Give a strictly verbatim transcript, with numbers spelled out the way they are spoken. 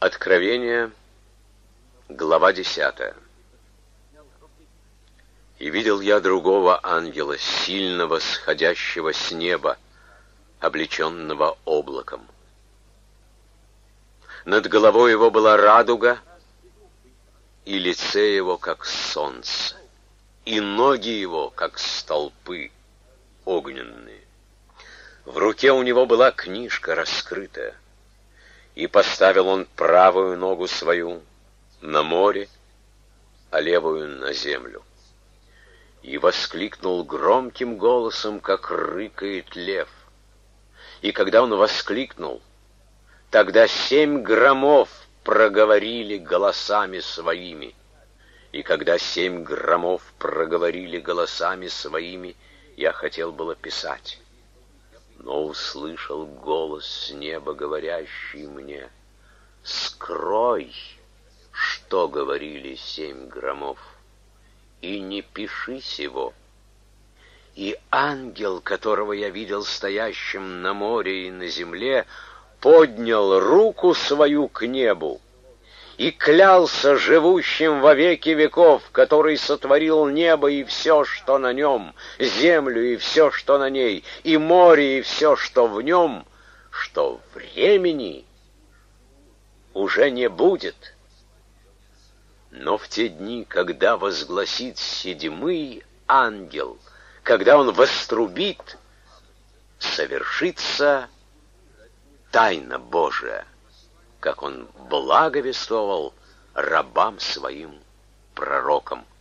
Откровение, глава десятая. «И видел я другого ангела, сильного, сходящего с неба, облеченного облаком. Над головой его была радуга, и лице его, как солнце, и ноги его, как столпы огненные. В руке у него была книжка раскрытая, и поставил он правую ногу свою на море, а левую на землю. И воскликнул громким голосом, как рыкает лев. И когда он воскликнул, тогда семь громов проговорили голосами своими. И когда семь громов проговорили голосами своими, я хотел было писать. Но услышал голос с неба, говорящий мне: скрой, что говорили семь громов, и не пиши сего. И ангел, которого я видел стоящим на море и на земле, поднял руку свою к небу и клялся живущим во веки веков, который сотворил небо и все, что на нем, землю и все, что на ней, и море и все, что в нем, что времени уже не будет. Но в те дни, когда возгласит седьмый ангел, когда он вострубит, совершится тайна Божия, как он благовествовал рабам своим пророкам.